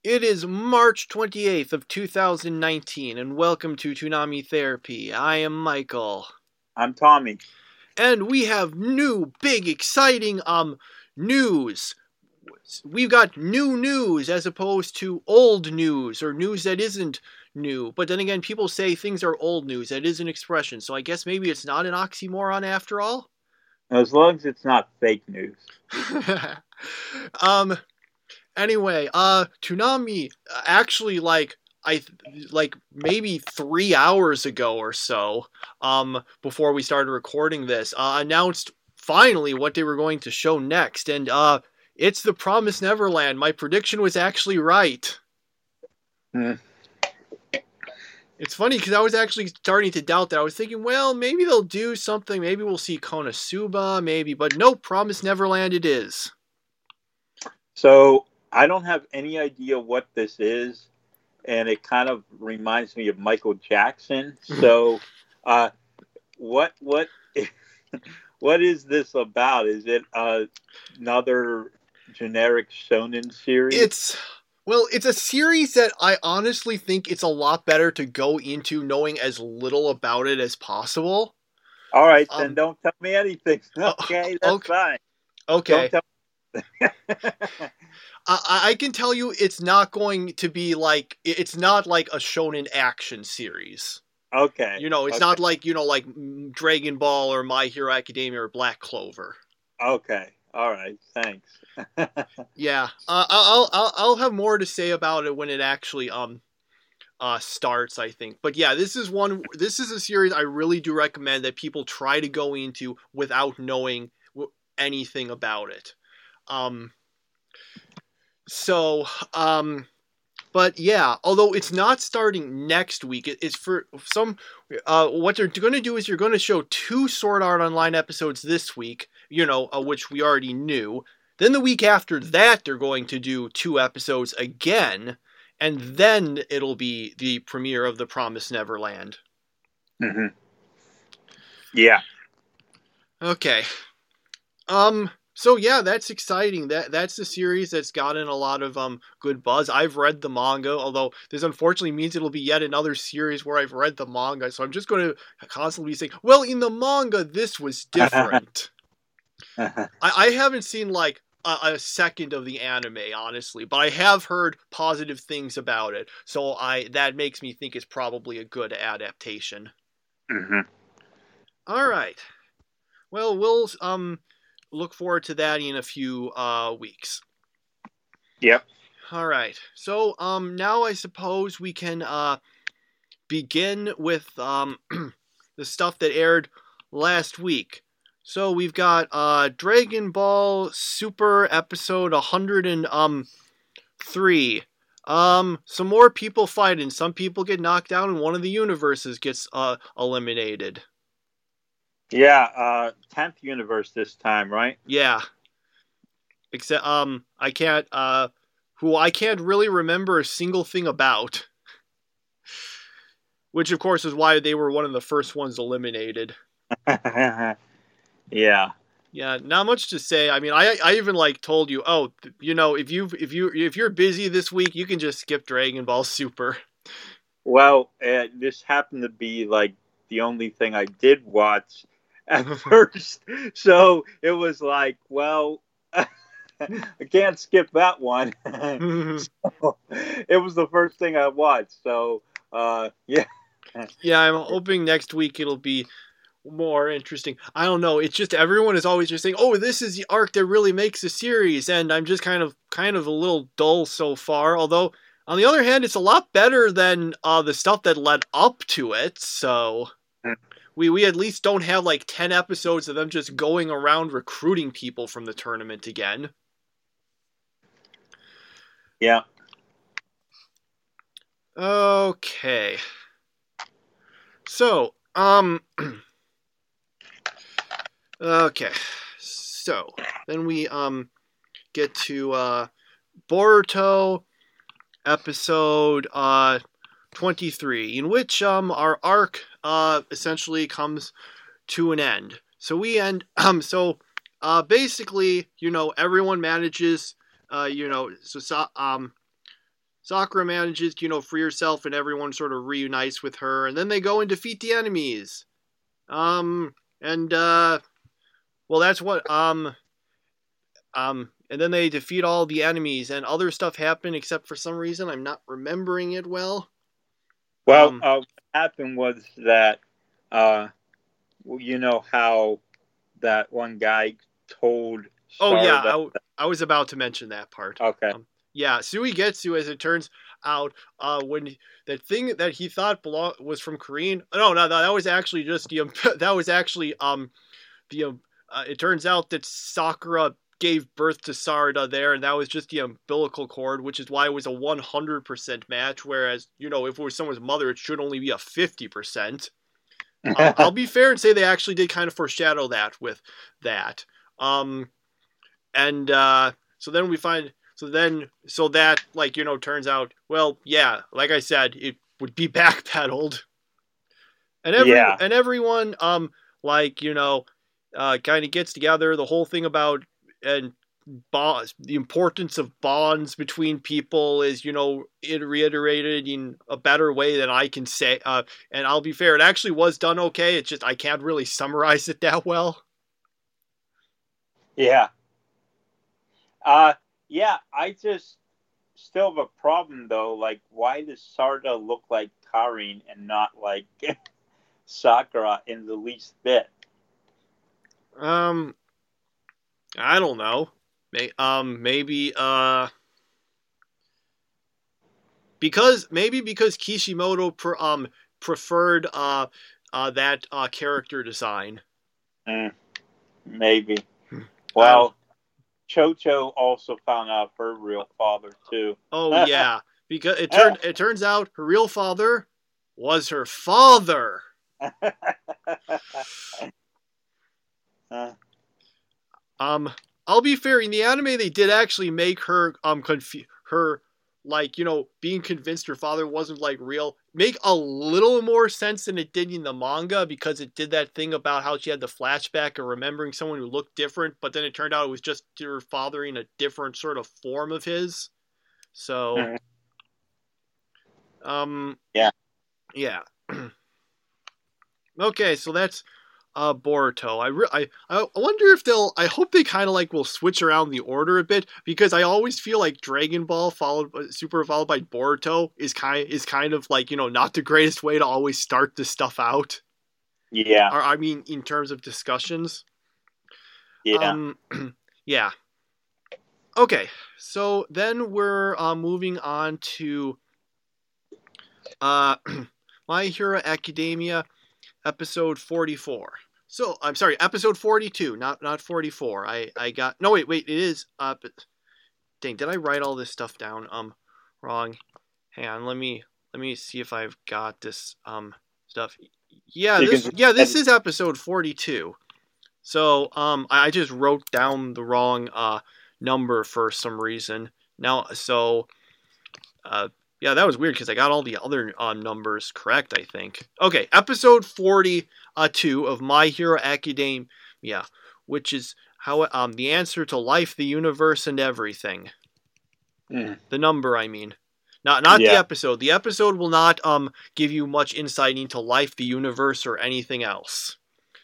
It is March 28th of 2019, and welcome to Toonami Therapy. I am Michael. I'm Tommy. And we have new, big, exciting, news. We've got new news as opposed to old news, or news that isn't new. But then again, people say things are old news. That is an expression, so I guess maybe it's not an oxymoron after all? As long as it's not fake news. Anyway, Toonami actually maybe 3 hours ago or so, before we started recording this, announced finally what they were going to show next, and it's The Promised Neverland. My prediction was actually right. It's funny because I was actually starting to doubt that. I was thinking, well, maybe they'll do something. Maybe we'll see Konosuba, maybe, but nope, Promised Neverland it is. So I don't have any idea what this is, and it kind of reminds me of Michael Jackson. So, what is this about? Is it another generic shonen series? It's a series that I honestly think it's a lot better to go into knowing as little about it as possible. All right, then don't tell me anything. Okay, that's fine. Okay. I can tell you it's not going to be it's not like a shonen action series. Okay. It's not like Dragon Ball or My Hero Academia or Black Clover. Okay. All right. Thanks. Yeah. I'll have more to say about it when it actually starts, I think. But yeah, this is a series I really do recommend that people try to go into without knowing anything about it. But yeah, although it's not starting next week, it's for some, what they're going to do is you're going to show 2 Sword Art Online episodes this week, which we already knew. Then the week after that, they're going to do 2 episodes again, and then it'll be the premiere of The Promised Neverland. Mm-hmm. Yeah. Okay. So yeah, that's exciting. That's the series that's gotten a lot of good buzz. I've read the manga, although this unfortunately means it'll be yet another series where I've read the manga. So I'm just going to constantly be saying, well, in the manga, this was different. I haven't seen a second of the anime, honestly, but I have heard positive things about it. So that makes me think it's probably a good adaptation. Mm-hmm. All right. Well, we'll look forward to that in a few weeks. Yep. All right. So now I suppose we can begin with the stuff that aired last week. So we've got Dragon Ball Super episode 103. Some more people fighting. Some people get knocked down and one of the universes gets eliminated. Yeah, 10th universe this time, right? Yeah. Except I can't really remember a single thing about. Which of course is why they were one of the first ones eliminated. Yeah. Yeah, not much to say. I mean, I even told you, if you're busy this week, you can just skip Dragon Ball Super. Well, this happened to be the only thing I did watch at first, so it was well, I can't skip that one. So, it was the first thing I watched, so yeah. Yeah, I'm hoping next week it'll be more interesting. I don't know, it's just everyone is always just saying, oh, this is the arc that really makes the series, and I'm just kind of a little dull so far, although on the other hand, it's a lot better than the stuff that led up to it, so we at least don't have 10 episodes of them just going around recruiting people from the tournament again. Yeah. Okay. So, okay. So, then we get to Boruto episode 23, in which our arc essentially comes to an end. So we end basically, everyone manages Sakura manages to, free herself and everyone sort of reunites with her, and then they go and defeat the enemies. And well, that's what and then they defeat all the enemies, and other stuff happened, except for some reason I'm not remembering it well. Well, what happened was that, you know how that one guy told Oh yeah, Sarda. I was about to mention that part. Okay. Yeah, Suigetsu, as it turns out, when the thing that he thought was from Korean. No, that was actually just the that was actually the it turns out that Sakura gave birth to Sarda there, and that was just the umbilical cord, which is why it was a 100% match. Whereas, if it was someone's mother, it should only be a 50%. I'll be fair and say they actually did kind of foreshadow that with that. And so then we find, so that, turns out, well, yeah, like I said, it would be backpedaled. And everyone, kind of gets together. The whole thing about, and bonds, the importance of bonds between people is, it reiterated in a better way than I can say. And I'll be fair, it actually was done okay. It's just, I can't really summarize it that well. Yeah. Yeah, I just still have a problem, though. Like, why does Sarda look like Karin and not like Sakura in the least bit? I don't know. Maybe because Kishimoto preferred that character design. Maybe. Well, Chocho also found out her real father too. Oh yeah, because it turns out her real father was her father. I'll be fair, in the anime they did actually make her being convinced her father wasn't real make a little more sense than it did in the manga, because it did that thing about how she had the flashback of remembering someone who looked different, but then it turned out it was just her father in a different sort of form of his. So yeah. Okay, so that's Boruto. I wonder if I hope they kind of will switch around the order a bit, because I always feel like Dragon Ball followed by Boruto is kind of not the greatest way to always start this stuff out. Yeah. Or, I mean, in terms of discussions. Yeah. Yeah. Okay, so then we're moving on to My Hero Academia episode 44. So, I'm sorry, episode 42, not 44. I got... No, wait, it is... dang, did I write all this stuff down? Wrong. Hang on, let me see if I've got this, stuff. Yeah, this is episode 42. So, I just wrote down the wrong, number for some reason. Now, so... yeah, that was weird because I got all the other numbers correct, I think. Okay, episode 42 of My Hero Academia, which is how the answer to life, the universe, and everything. The number, I mean. Not the episode. The episode will not give you much insight into life, the universe, or anything else.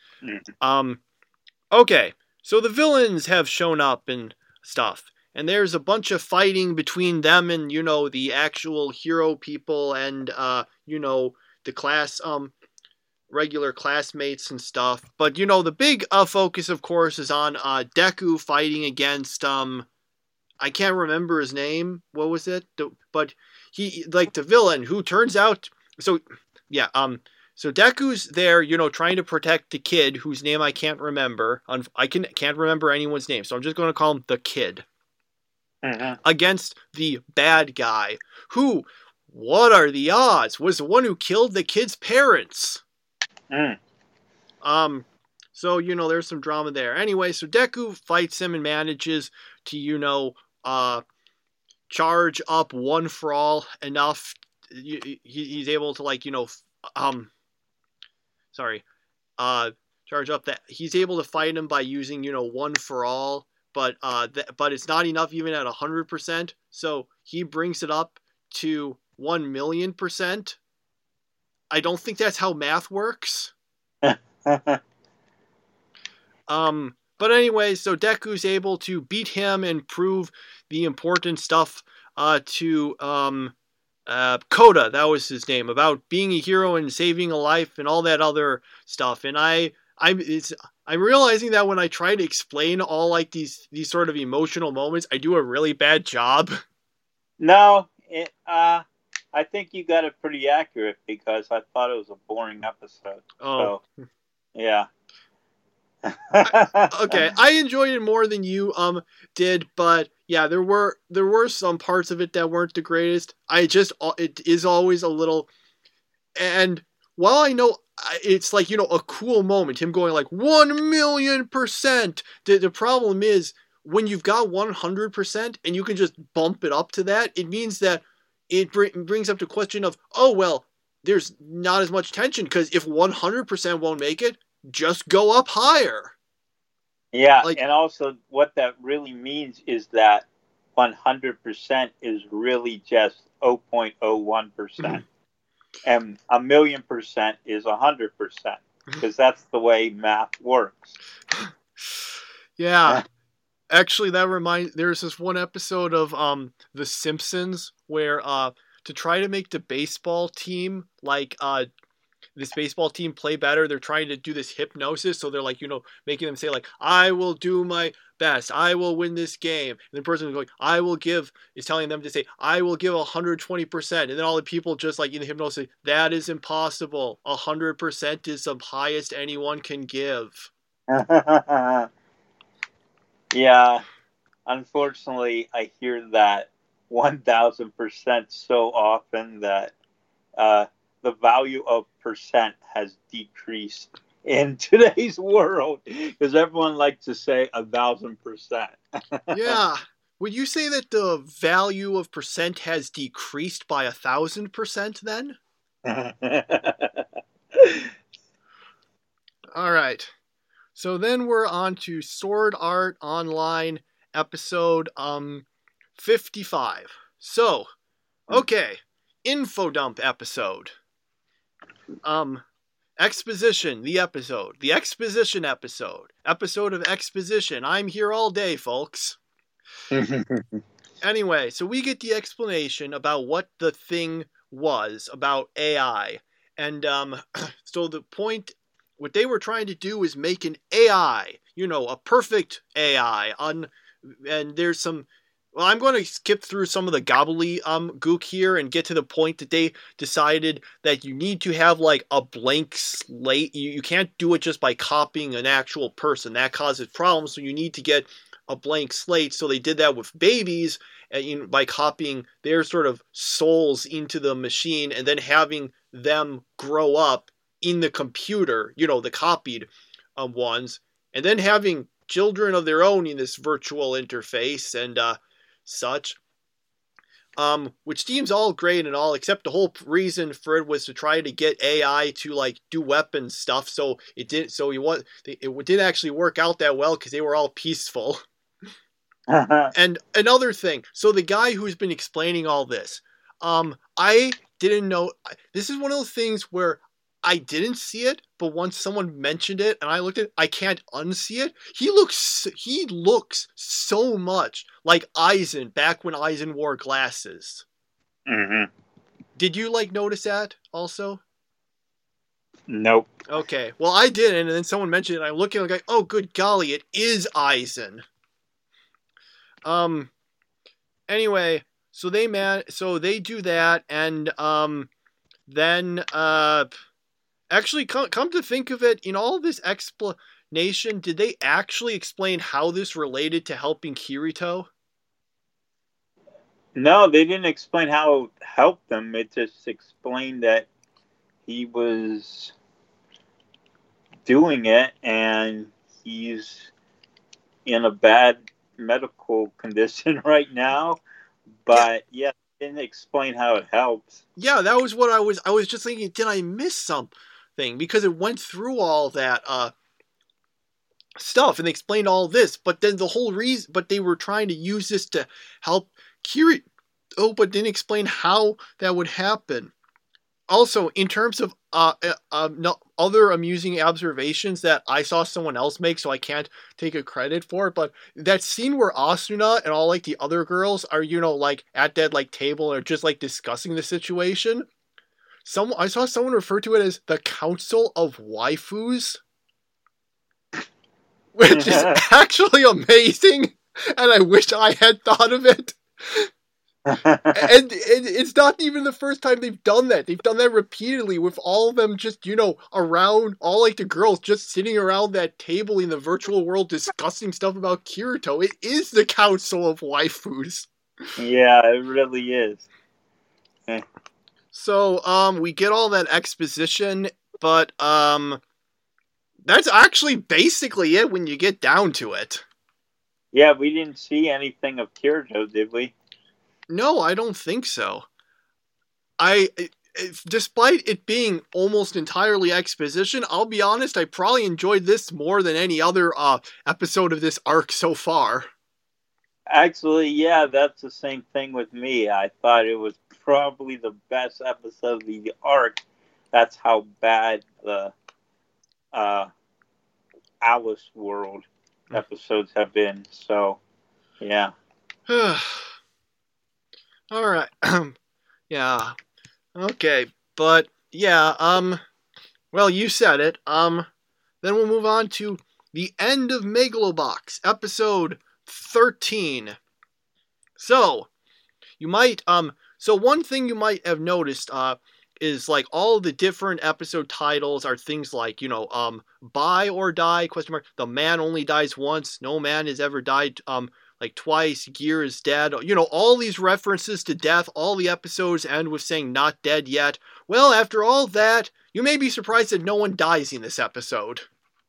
Okay, so the villains have shown up and stuff. And there's a bunch of fighting between them and, the actual hero people and, the class, regular classmates and stuff. But, the big focus, of course, is on Deku fighting against, I can't remember his name. What was it? But he, the villain who turns out, so Deku's there, trying to protect the kid whose name I can't remember. I can't remember anyone's name, so I'm just going to call him the kid. Against the bad guy, who, what are the odds, was the one who killed the kid's parents. So, there's some drama there. Anyway, so Deku fights him and manages to, charge up One For All enough. He's able to, charge up that. He's able to fight him by using, One For All. But it's not enough even at 100%. So he brings it up to 1,000,000%. I don't think that's how math works. But anyway, so Deku's able to beat him and prove the important stuff to Koda, that was his name, about being a hero and saving a life and all that other stuff. And I'm realizing that when I try to explain all like these sort of emotional moments, I do a really bad job. No, I think you got it pretty accurate because I thought it was a boring episode. Oh, so, yeah. Okay, I enjoyed it more than you did, but yeah, there were some parts of it that weren't the greatest. It is always a little, and while I know it's like, a cool moment, him going like 1,000,000%. The problem is when you've got 100% and you can just bump it up to that, it means that it brings up the question of, oh well, there's not as much tension because if 100% won't make it, just go up higher. Yeah, and also what that really means is that 100% is really just 0.01%. And 1,000,000% is 100%, because that's the way math works. Yeah. Actually, there's this one episode of The Simpsons where to try to make the baseball team play better, they're trying to do this hypnosis. So they're like, making them say like, I will do my best, I will win this game. And the person is going, is telling them to say, I will give 120%. And then all the people just like in the hypnosis say, that is impossible. 100% is the highest anyone can give. Yeah. Unfortunately, I hear that 1,000% so often that the value of percent has decreased in today's world because everyone likes to say 1,000%. Yeah. Would you say that the value of percent has decreased by 1,000% then? All right. So then we're on to Sword Art Online episode 55. So, okay, info dump episode. Exposition, the exposition episode of exposition. I'm here all day, folks. Anyway, so we get the explanation about what the thing was about AI. And so the point, what they were trying to do is make an AI, a perfect AI. And there's some, well, I'm going to skip through some of the gobbledygook here and get to the point that they decided that you need to have like a blank slate. You can't do it just by copying an actual person. That causes problems, so you need to get a blank slate. So they did that with babies by copying their sort of souls into the machine and then having them grow up in the computer, the copied ones, and then having children of their own in this virtual interface and such, which seems all great and all, except the whole reason for it was to try to get AI to like do weapon stuff. So it didn't actually work out that well because they were all peaceful. And another thing, so the guy who's been explaining all this, I didn't know. This is one of those things where I didn't see it, but once someone mentioned it and I looked at it, I can't unsee it. He looks so much like Aizen back when Aizen wore glasses. Mm-hmm. Did you notice that also? Nope. Okay, well I didn't, and then someone mentioned it and I'm looking like, oh good golly, it is Aizen. Anyway, so they do that, and then actually, come to think of it, in all this explanation, did they actually explain how this related to helping Kirito? No, they didn't explain how it helped them. It just explained that he was doing it and he's in a bad medical condition right now. But yeah, they didn't explain how it helps. Yeah, that was what I was just thinking, did I miss something? Because it went through all that stuff and they explained all this, but then the whole reason, but they were trying to use this to help Kirito but didn't explain how that would happen. Also, in terms of no, other amusing observations that I saw someone else make, so I can't take a credit for it, but that scene where Asuna and all like the other girls are, like at that like table or just like discussing the situation. I saw someone refer to it as the Council of Waifus, which is actually amazing, and I wish I had thought of it. And it's not even the first time they've done that. They've done that repeatedly with all of them just, around, all like the girls just sitting around that table in the virtual world discussing stuff about Kirito. It is the Council of Waifus. Yeah, it really is. So, we get all that exposition, but, that's actually basically it when you get down to it. Yeah, we didn't see anything of Kirito, did we? No, I don't think so. Despite it being almost entirely exposition, I'll be honest, I probably enjoyed this more than any other episode of this arc so far. Actually, yeah, that's the same thing with me. I thought it was probably the best episode of the arc. That's how bad the Alice World episodes have been. So, yeah. All right. Yeah. Okay. But yeah, well, you said it. Then we'll move on to the end of Megalobox, episode 13. So, you might so one thing you might have noticed is like all the different episode titles are things like, buy or die, ? The man only dies once, no man has ever died like twice, Gear is dead, all these references to death. All the episodes end with saying not dead yet. Well, after all that, you may be surprised that no one dies in this episode.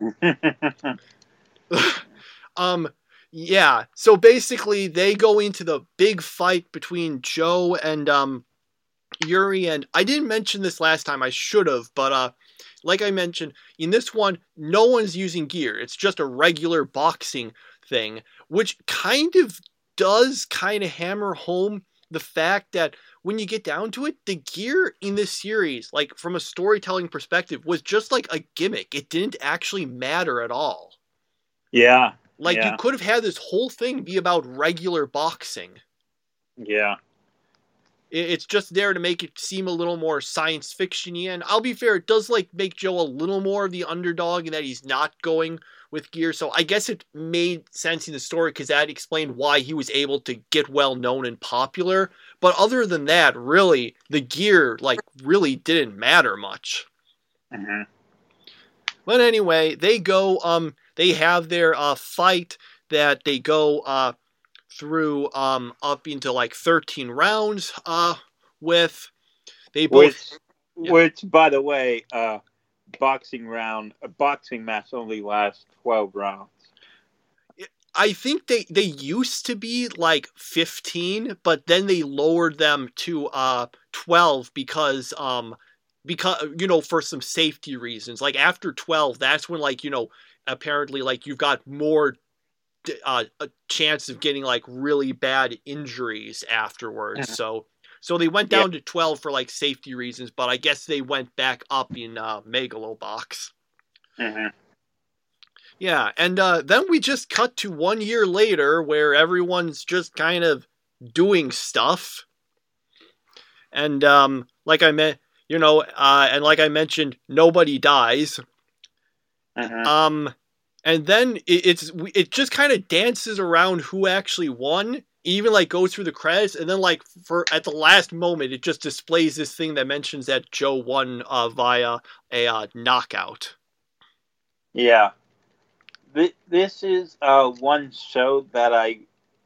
Yeah, so basically they go into the big fight between Joe and Yuri, and I didn't mention this last time, I should have, but like I mentioned, in this one, no one's using gear. It's just a regular boxing thing, which does hammer home the fact that when you get down to it, the gear in this series, like from a storytelling perspective, was just like a gimmick. It didn't actually matter at all. Yeah. Like, you could have had this whole thing be about regular boxing. Yeah. It's just there to make it seem a little more science fiction-y, and I'll be fair, it does make Joe a little more of the underdog in that he's not going with gear, so I guess it made sense in the story because that explained why he was able to get well known and popular. But other than that, really, the gear really didn't matter much. Mm-hmm. But anyway, they go they have their fight that they go through up into 13 rounds with they both which by the way, a boxing match only lasts 12 rounds. I think they used to be 15, but then they lowered them to 12 because for some safety reasons. After 12, that's when apparently you've got more a chance of getting really bad injuries afterwards. Mm-hmm. So they went down to 12 for safety reasons, but I guess they went back up in Megalobox. Mm-hmm. Yeah, and then we just cut to 1 year later where everyone's just kind of doing stuff. And like I mentioned, nobody dies. Mm-hmm. And then it just kind of dances around who actually won. Even goes through the credits, and then at the last moment, it just displays this thing that mentions that Joe won via a knockout. Yeah, this is one show that I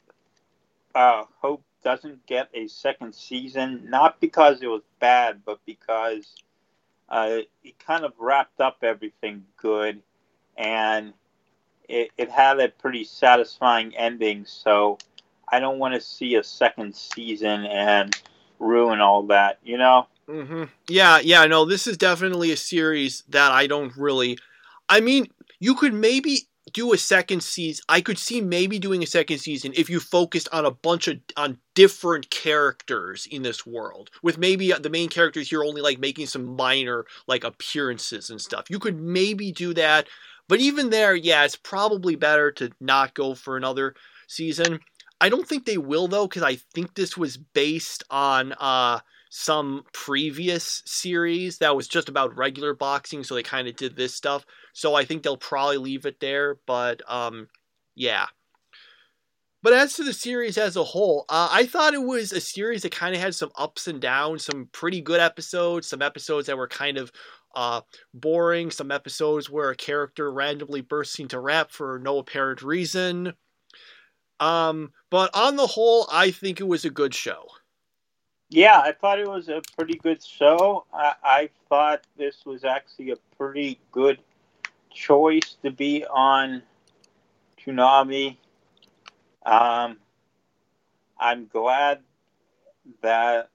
hope doesn't get a second season. Not because it was bad, but because it kind of wrapped up everything good, and it had a pretty satisfying ending. So I don't want to see a second season and ruin all that, Mm-hmm. Yeah, no, this is definitely a series that I don't really... I mean, you could maybe... do a second season. I could see maybe doing a second season if you focused on on different characters in this world, with maybe the main characters here only like making some minor like appearances and stuff. You could maybe do that, but even there, yeah, it's probably better to not go for another season. I don't think they will though, because I think this was based on some previous series that was just about regular boxing, so they kind of did this stuff. So I think they'll probably leave it there, but yeah. But as to the series as a whole, I thought it was a series that kind of had some ups and downs, some pretty good episodes, some episodes that were kind of boring, some episodes where a character randomly bursts into rap for no apparent reason. But on the whole, I think it was a good show. Yeah, I thought it was a pretty good show. I thought this was actually a pretty good choice to be on Toonami. I'm glad that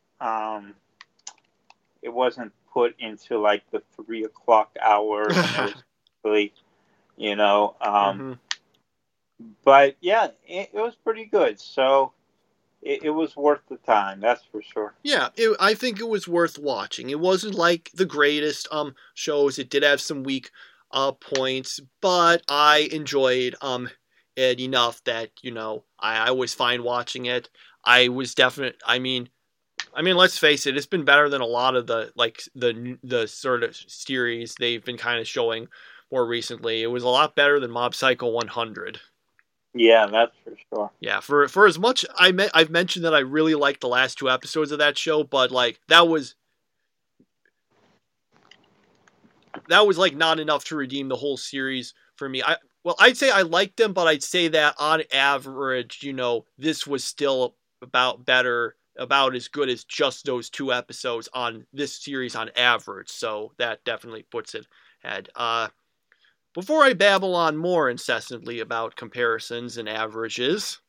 it wasn't put into like the 3:00 hour. When it was really, mm-hmm. But yeah, it was pretty good. So it was worth the time, that's for sure. Yeah, I think it was worth watching. It wasn't like the greatest shows. It did have some weak points, but I enjoyed it enough that I was fine watching it. I was I mean, let's face it, it's been better than a lot of the sort of series they've been kind of showing more recently. It was a lot better than Mob Psycho 100. Yeah, that's for sure. Yeah, for as much I've mentioned that I really liked the last 2 episodes of that show, but like that was like not enough to redeem the whole series for me. I'd say I liked them, but I'd say that on average, this was still about as good as just those 2 episodes on this series on average. So that definitely puts it at before I babble on more incessantly about comparisons and averages,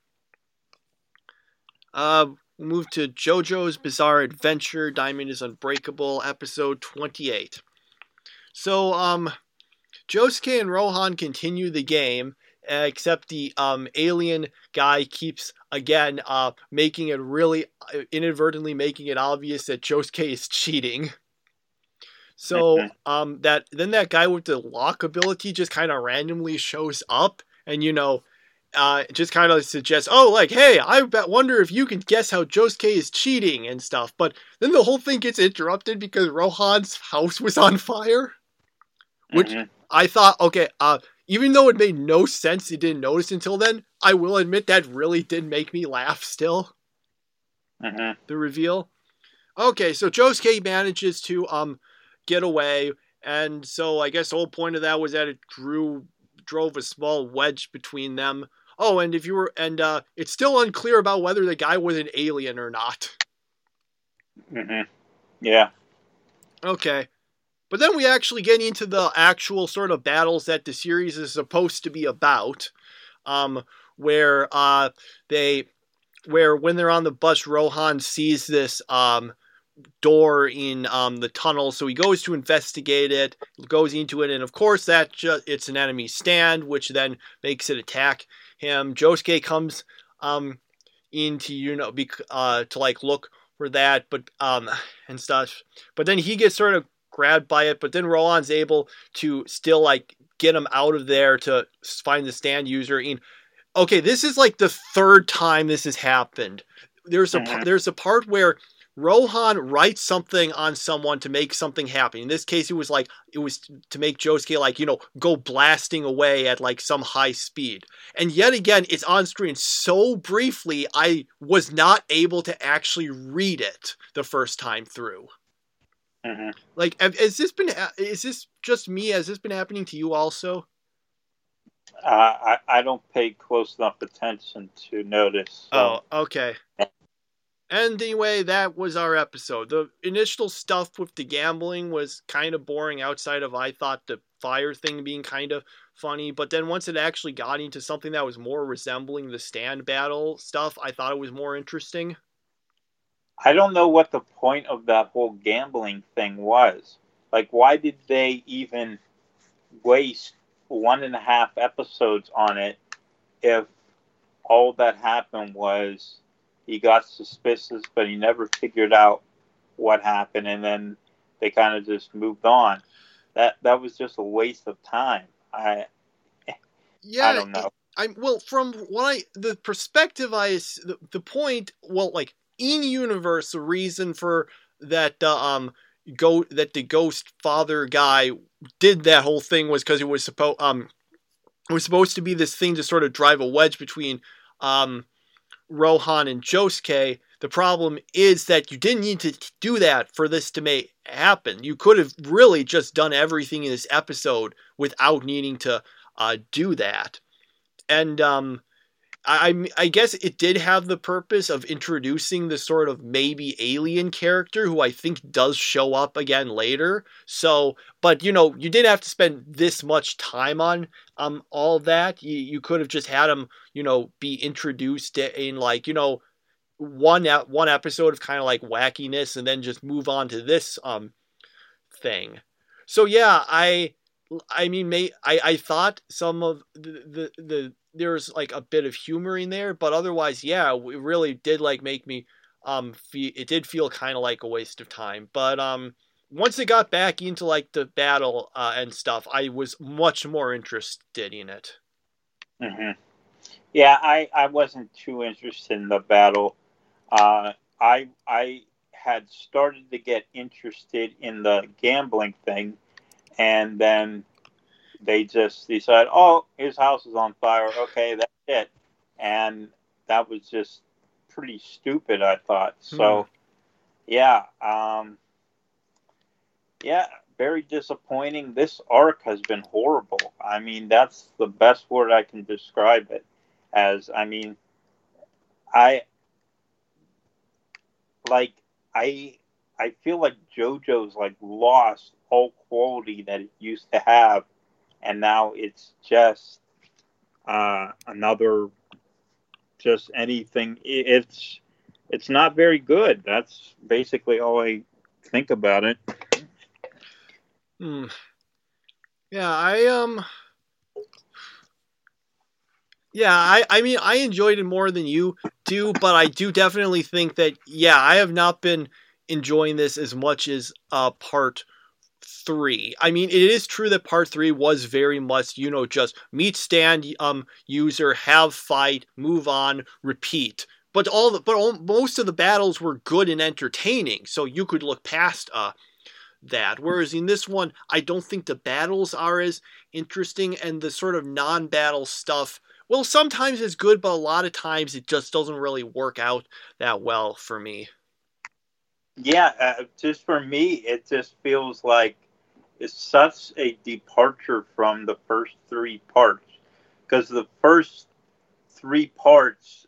we'll move to JoJo's Bizarre Adventure, Diamond is Unbreakable, episode 28. So, Josuke and Rohan continue the game, except the alien guy keeps, again, inadvertently making it obvious that Josuke is cheating. So that guy with the lock ability just kind of randomly shows up and just kind of suggests, oh, like, hey, I wonder if you can guess how Josuke is cheating and stuff. But then the whole thing gets interrupted because Rohan's house was on fire, which I thought, okay, even though it made no sense, you didn't notice until then, I will admit that really did make me laugh still. The reveal. Okay, so Josuke manages to get away, and so I guess the whole point of that was that it drove a small wedge between them. Oh, and it's still unclear about whether the guy was an alien or not. Yeah. Okay, but then we actually get into the actual sort of battles that the series is supposed to be about, where when they're on the bus, Rohan sees this door in the tunnel, so he goes to investigate it, goes into it, and of course it's an enemy stand, which then makes it attack him. Josuke comes into to like look for that, but and stuff, but then he gets sort of grabbed by it, but then Rohan's able to still like get him out of there to find the stand user. Okay, this is like the 3rd time this has happened. There's a part where Rohan writes something on someone to make something happen. In this case, it was to make Josuke go blasting away at like some high speed. And yet again, it's on screen so briefly, I was not able to actually read it the first time through. Like, is this just me? Has this been happening to you also? I don't pay close enough attention to notice. So. Oh, okay. And anyway, that was our episode. The initial stuff with the gambling was kind of boring outside of, I thought, the fire thing being kind of funny. But then once it actually got into something that was more resembling the stand battle stuff, I thought it was more interesting. I don't know what the point of that whole gambling thing was. Like, why did they even waste 1.5 episodes on it if all that happened was he got suspicious, but he never figured out what happened, and then they kind of just moved on. That was just a waste of time. I Yeah, don't know. well, from what the perspective the point, well, like in universe, the reason for that the ghost father guy did that whole thing was because it was supposed to be this thing to sort of drive a wedge between Rohan and Josuke. The problem is that you didn't need to do that for this to make happen. You could have really just done everything in this episode without needing to do that. And I guess it did have the purpose of introducing the sort of maybe alien character who I think does show up again later. So, but you didn't have to spend this much time on all that. You could have just had him, be introduced in like, one episode of kind of like wackiness and then just move on to this thing. So yeah, I mean, I thought some of the there's like a bit of humor in there, but otherwise, yeah, it really did like make me it did feel kind of like a waste of time. But once it got back into like the battle and stuff, I was much more interested in it. Mm-hmm. Yeah, I wasn't too interested in the battle. I had started to get interested in the gambling thing, and then they just decided, oh, his house is on fire. Okay, that's it. And that was just pretty stupid, I thought. So, yeah, very disappointing. This arc has been horrible. I mean, that's the best word I can describe it as. I mean, I feel like JoJo's like lost all quality that it used to have, and now it's just another just anything. It's not very good. That's basically all I think about it. Yeah, I mean, I enjoyed it more than you do, but I do definitely think that, yeah, I have not been enjoying this as much as part 3. I mean, it is true that part 3 was very much, just meet stand user, have fight, move on, repeat. But most of the battles were good and entertaining, so you could look past that. Whereas in this one, I don't think the battles are as interesting, and the sort of non-battle stuff, well, sometimes it's good, but a lot of times it just doesn't really work out that well for me. Yeah, just for me, it just feels like it's such a departure from the first 3 parts. Because the first 3 parts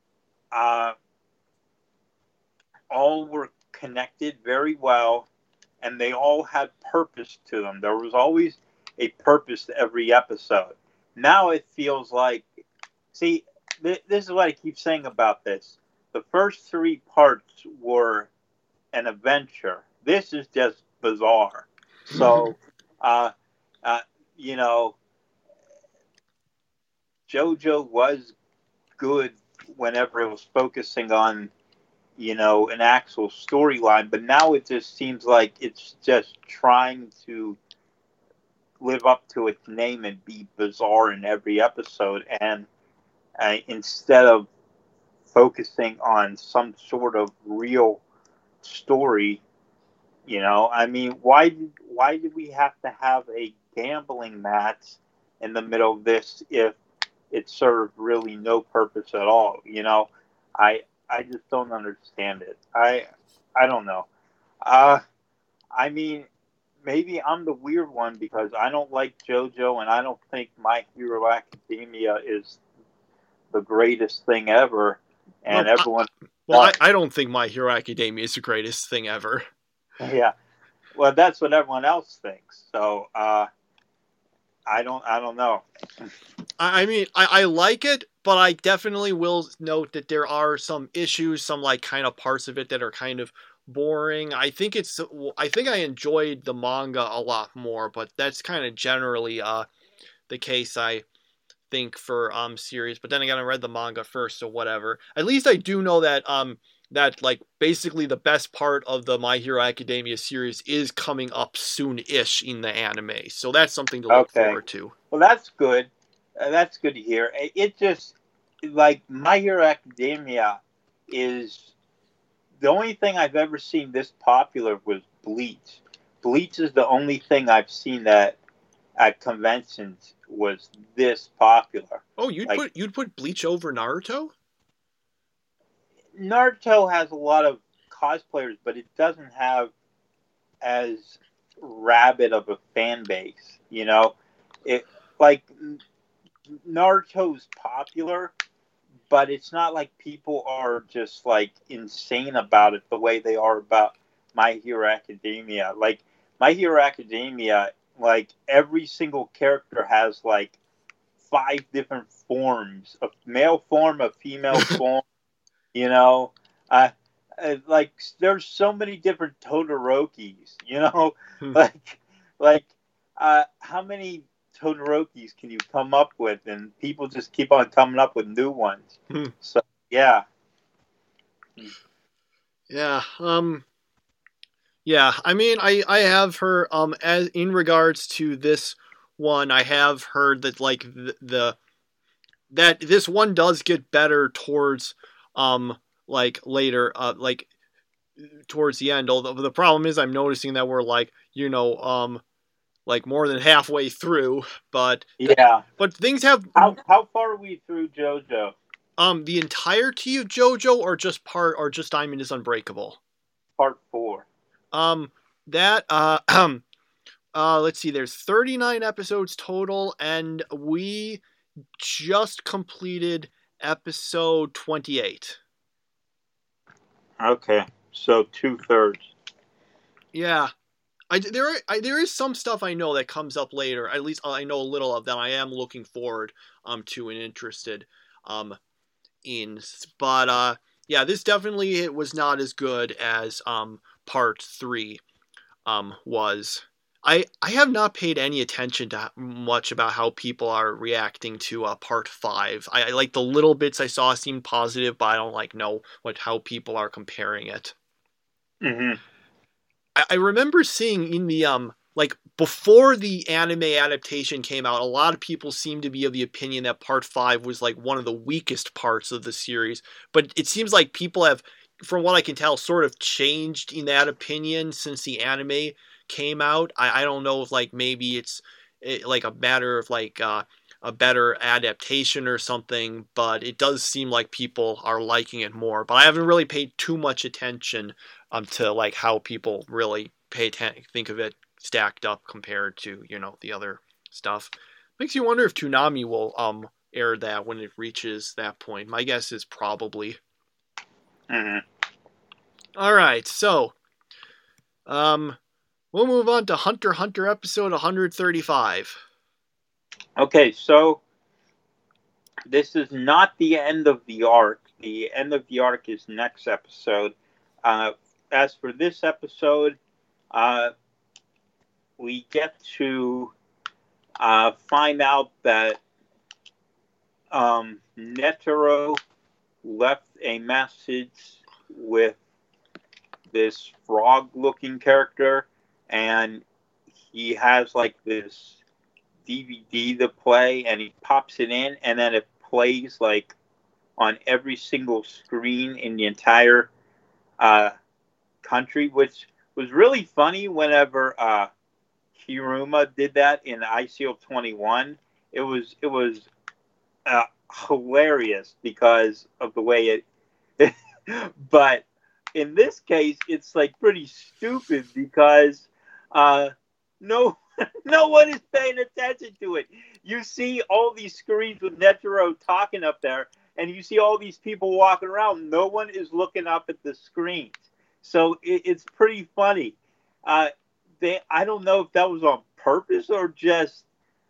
all were connected very well, and they all had purpose to them. There was always a purpose to every episode. Now it feels like, see, this is what I keep saying about this. The first 3 parts were an adventure. This is just bizarre. So, JoJo was good whenever it was focusing on, an actual storyline, but now it just seems like it's just trying to live up to its name and be bizarre in every episode, and instead of focusing on some sort of real story, I mean, why did we have to have a gambling match in the middle of this if it served really no purpose at all? I just don't understand it. I don't know. I mean, maybe I'm the weird one because I don't like JoJo, and I don't think My Hero Academia is the greatest thing ever. And everyone... I don't think My Hero Academia is the greatest thing ever. Yeah. Well, that's what everyone else thinks. So, I don't know. I mean, I like it, but I definitely will note that there are some issues, some like kind of parts of it that are kind of boring. I think I enjoyed the manga a lot more, but that's kind of generally the case, I think, for series. But then again, I read the manga first, so whatever. At least I do know that that like basically the best part of the My Hero Academia series is coming up soon-ish in the anime. So that's something to look forward to. Well, that's good. That's good to hear. It just, like, My Hero Academia is the only thing I've ever seen this popular was Bleach. Bleach is the only thing I've seen that at conventions was this popular. Oh, you'd put Bleach over Naruto? Naruto has a lot of cosplayers, but it doesn't have as rabid of a fan base. You know, it like Naruto's popular, but it's not like people are just like insane about it the way they are about My Hero Academia. Like My Hero Academia, like every single character has like 5 different forms: a male form, a female form. You know, like there's so many different Todorokis. You know, like how many Todorokis can you come up with? And people just keep on coming up with new ones. So yeah, yeah. Yeah. I mean, I have heard as in regards to this one, I have heard that like that this one does get better towards like later like towards the end. Although the problem is I'm noticing that we're like, you know, like more than halfway through, but yeah. But things have how far are we through JoJo? The entirety of JoJo or just Diamond is Unbreakable? Part 4. That let's see, there's 39 episodes total, and we just completed episode 28. Okay, so 2/3. Yeah. There is some stuff I know that comes up later. At least I know a little of that I am looking forward to and interested in. But yeah, this definitely it was not as good as part 3 was. I have not paid any attention to much about how people are reacting to part 5. I like the little bits I saw seemed positive, but I don't like know how people are comparing it. Mm-hmm. I remember seeing in the like before the anime adaptation came out, a lot of people seemed to be of the opinion that part 5 was like one of the weakest parts of the series. But it seems like people have, from what I can tell, sort of changed in that opinion since the anime came out. I don't know if like maybe it's like a matter of like a better adaptation or something, but it does seem like people are liking it more. But I haven't really paid too much attention to like how people really think of it stacked up compared to, you know, the other stuff. Makes you wonder if Toonami will air that when it reaches that point. My guess is probably. Mm-hmm. All right, so we'll move on to Hunter x Hunter episode 135. Okay, so this is not the end of the arc. The end of the arc is next episode. As for this episode, we get to find out that Netero left a message with this frog-looking character, and he has like this DVD to play, and he pops it in, and then it plays like on every single screen in the entire country, which was really funny whenever Kiruma did that in ICO 21. It was hilarious because of the way it but in this case it's like pretty stupid because no one is paying attention to it. You see all these screens with Netero talking up there, and you see all these people walking around. No one is looking up at the screens. So it's pretty funny. I don't know if that was on purpose or just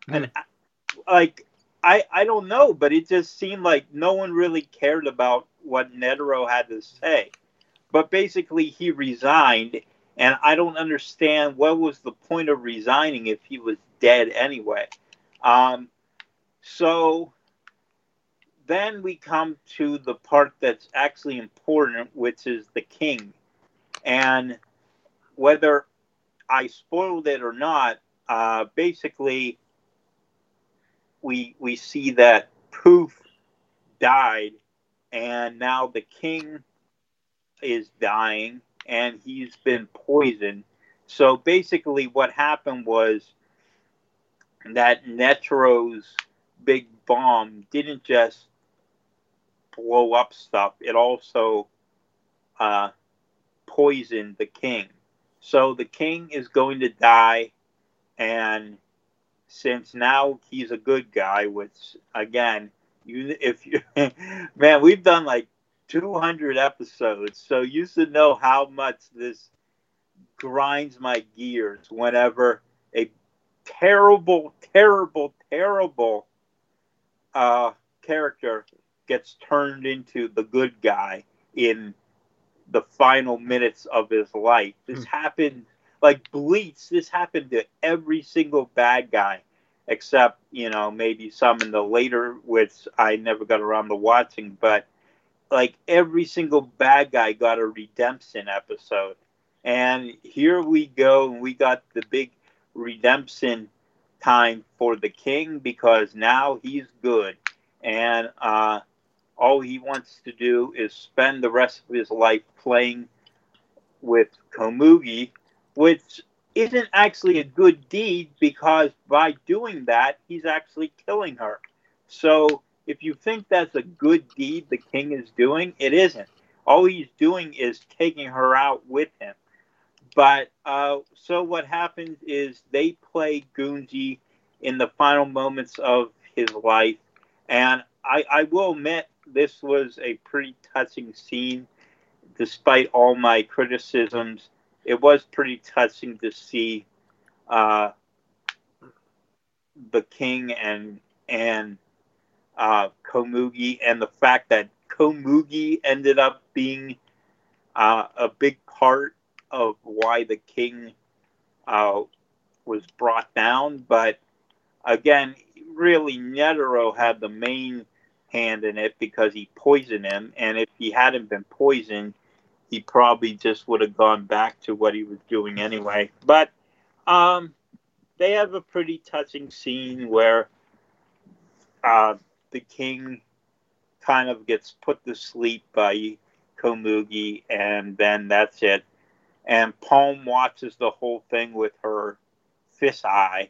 I don't know, but it just seemed like no one really cared about what Netero had to say. But basically, he resigned, and I don't understand what was the point of resigning if he was dead anyway. So then we come to the part that's actually important, which is the king. And whether I spoiled it or not, basically we see that Poof died, and now the king is dying, and he's been poisoned. So basically, what happened was that Netro's big bomb didn't just blow up stuff; it also uh, poisoned the king. So the king is going to die, and since now he's a good guy, which again, if you man, we've done like 200 episodes, so you should know how much this grinds my gears whenever a terrible, terrible, terrible character gets turned into the good guy in the final minutes of his life. This happened like Bleach. This happened to every single bad guy, except maybe some in the later, which I never got around to watching. But like every single bad guy got a redemption episode, and here we go, and we got the big redemption time for the king because now he's good, and all he wants to do is spend the rest of his life playing with Komugi, which isn't actually a good deed because by doing that, he's actually killing her. So if you think that's a good deed the king is doing, it isn't. All he's doing is taking her out with him. But so what happens is they play Gunji in the final moments of his life. And I will admit this was a pretty touching scene. Despite all my criticisms, it was pretty touching to see the king and Komugi, and the fact that Komugi ended up being a big part of why the king was brought down. But again, really, Netero had the main hand in it because he poisoned him, and if he hadn't been poisoned, he probably just would have gone back to what he was doing anyway. But they have a pretty touching scene where the king kind of gets put to sleep by Komugi, and then that's it. And Palm watches the whole thing with her fish eye.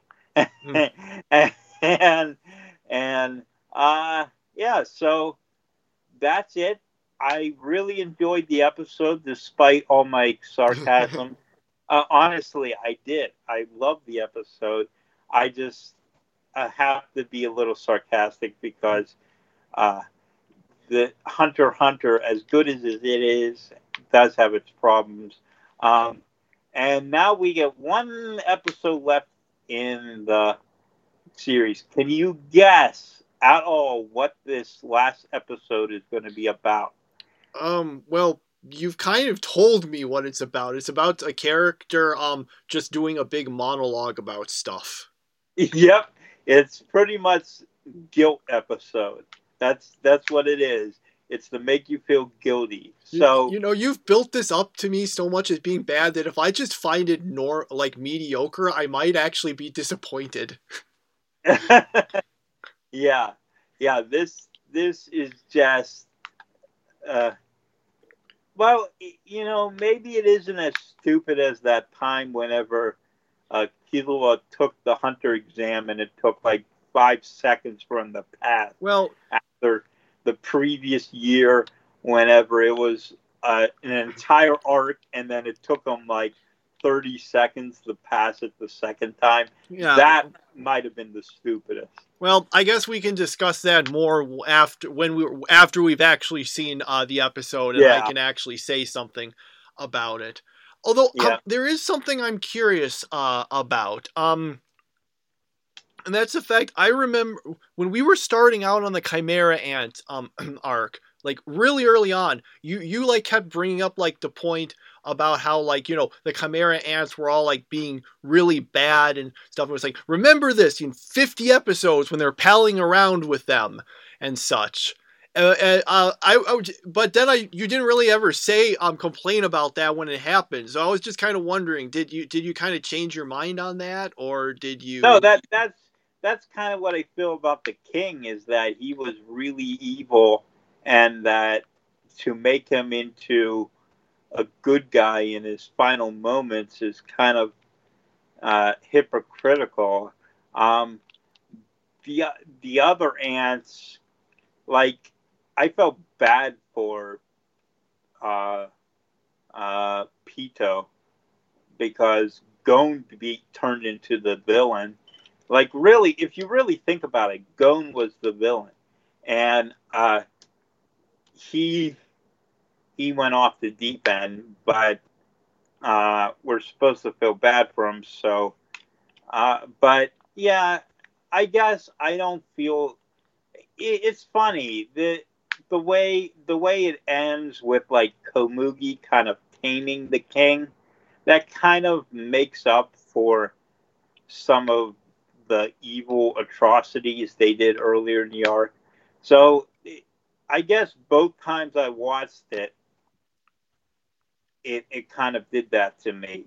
and yeah, so that's it. I really enjoyed the episode despite all my sarcasm. Honestly, I did. I loved the episode. I just have to be a little sarcastic because the Hunter x Hunter, as good as it is, does have its problems. And now we get one episode left in the series. Can you guess at all what this last episode is going to be about? Well, you've kind of told me what it's about. It's about a character, just doing a big monologue about stuff. Yep. It's pretty much guilt episode. That's what it is. It's to make you feel guilty. So you've built this up to me so much as being bad that if I just find it mediocre, I might actually be disappointed. Yeah. This is just. Well, maybe it isn't as stupid as that time whenever Killua took the Hunter exam and it took like 5 seconds for him to pass. Well, after the previous year, whenever it was an entire arc, and then it took him like 30 seconds to pass it the second time. Yeah. That might have been the stupidest. Well, I guess we can discuss that more after we've actually seen the episode, and I can actually say something about it. Although there is something I'm curious about. And that's the fact, I remember when we were starting out on the Chimera Ant arc, like really early on, you like kept bringing up like the point about how, like, you know, the Chimera ants were all like being really bad and stuff. It was like, remember this in 50 episodes when they're palling around with them and such. But then you didn't really ever say complain about that when it happened. So I was just kind of wondering, did you kind of change your mind on that, or did you? No, that's kind of what I feel about the king, is that he was really evil, and that to make him into a good guy in his final moments is kind of hypocritical. Um, the other ants, like, I felt bad for Pito, because Gon turned into the villain. Like, really, if you really think about it, Gon was the villain, and he went off the deep end, but we're supposed to feel bad for him. So, but yeah, I guess I don't feel. It's funny the way it ends with, like, Komugi kind of taming the king. That kind of makes up for some of the evil atrocities they did earlier in the arc. So I guess both times I watched it, it kind of did that to me.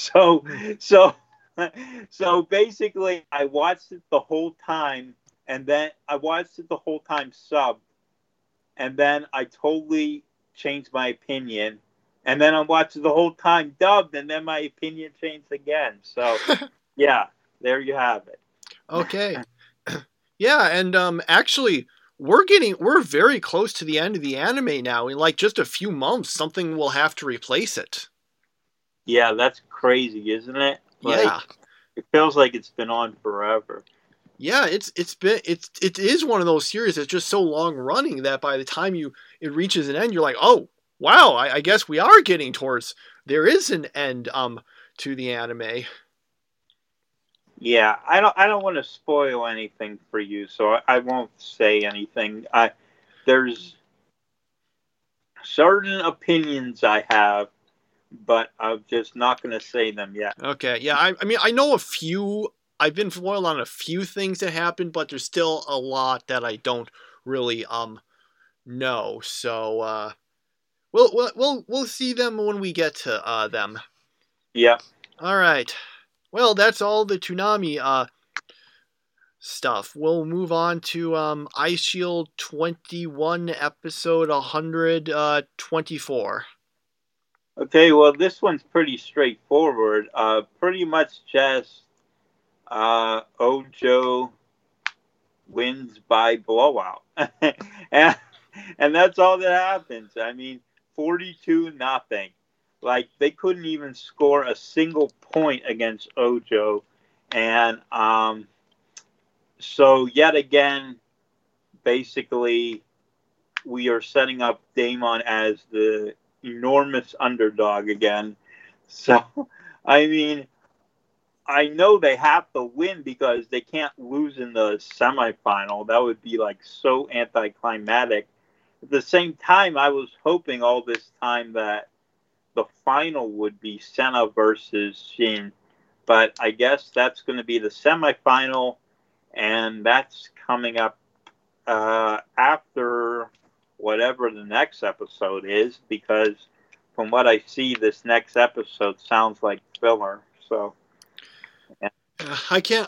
So basically, I watched it the whole time, and then I watched it the whole time subbed, and then I totally changed my opinion, and then I watched it the whole time dubbed, and then my opinion changed again. So yeah, there you have it. Okay. Yeah, and actually we're very close to the end of the anime now. In like just a few months, something will have to replace it. Yeah, that's crazy, isn't it? Like, yeah. It feels like it's been on forever. Yeah, it is one of those series that's just so long running that by the time it reaches an end, you're like, oh wow, I guess we are getting towards, there is an end to the anime. Yeah, I don't want to spoil anything for you, so I won't say anything. There's certain opinions I have, but I'm just not going to say them yet. Okay, yeah, I mean, I know a few. I've been foiled on a few things that happened, but there's still a lot that I don't really know. So we'll see them when we get to them. Yeah. All right. Well, that's all the Toonami stuff. We'll move on to Eyeshield 21, episode 124. Okay, well, this one's pretty straightforward. Pretty much just Ojo wins by blowout. and that's all that happens. I mean, 42-0. Like, they couldn't even score a single point against Ojo. And so yet again, basically, we are setting up Daemon as the enormous underdog again. So, I mean, I know they have to win because they can't lose in the semifinal. That would be, like, so anticlimactic. At the same time, I was hoping all this time that the final would be Senna versus Shin. But I guess that's going to be the semifinal, and that's coming up after whatever the next episode is, because from what I see, this next episode sounds like filler. So yeah. I can't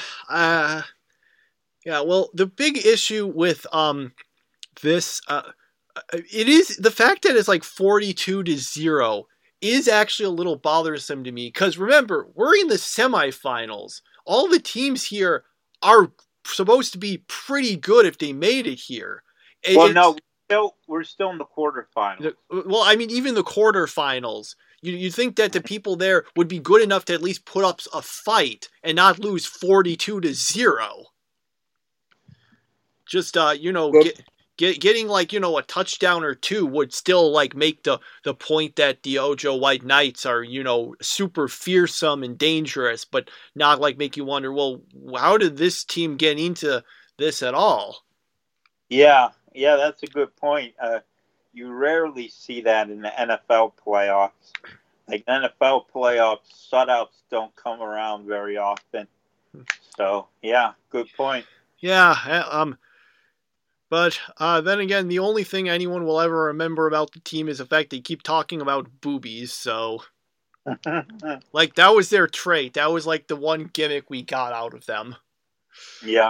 yeah, well, the big issue with this it is the fact that it's like 42-0 is actually a little bothersome to me, because remember, we're in the semifinals. All the teams here are supposed to be pretty good if they made it here. No, we're still in the quarterfinals. Well, I mean, even the quarterfinals, you'd think that the people there would be good enough to at least put up a fight and not lose 42-0. Just getting, like, a touchdown or two would still, like, make the point that the Ojo White Knights are, super fearsome and dangerous, but not, like, make you wonder, well, how did this team get into this at all? Yeah, that's a good point. you rarely see that in the NFL playoffs. Like NFL playoffs, shutouts don't come around very often. So yeah, good point. Yeah, but then again, the only thing anyone will ever remember about the team is the fact they keep talking about boobies. So, like, that was their trait. That was like the one gimmick we got out of them. Yeah.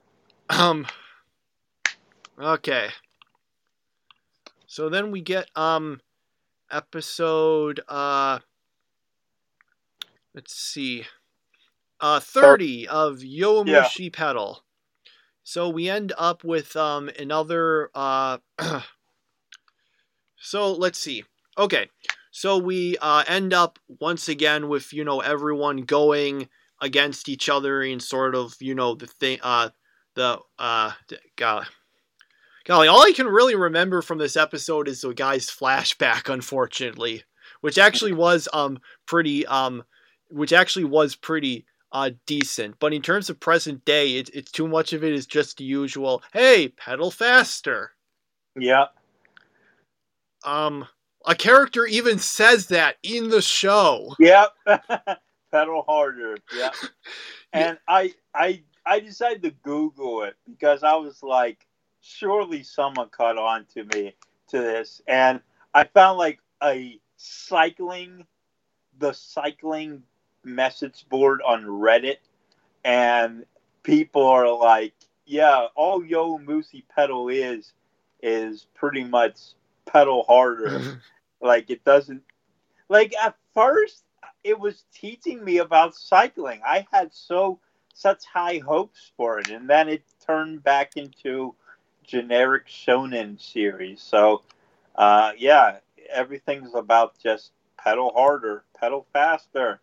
Okay. So then we get episode let's see. 30 of Yowamushi Pedal. So we end up with another so let's see. Okay. So we end up once again with, everyone going against each other in sort of, the thing golly, all I can really remember from this episode is the guy's flashback, unfortunately, which actually was pretty decent. But in terms of present day, it's too much of it is just the usual, hey, pedal faster. Yeah. A character even says that in the show. Yep. Pedal harder. Yep. And I decided to Google it because I was like, surely someone caught on to me to this. And I found like the cycling message board on Reddit, and people are like, yeah, all Yowamushi Pedal is pretty much pedal harder. Like, it doesn't, like, at first it was teaching me about cycling. I had such high hopes for it, and then it turned back into generic shonen series. So yeah, everything's about just pedal harder, pedal faster.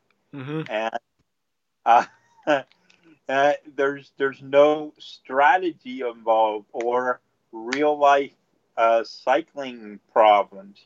And there's no strategy involved or real life cycling problems,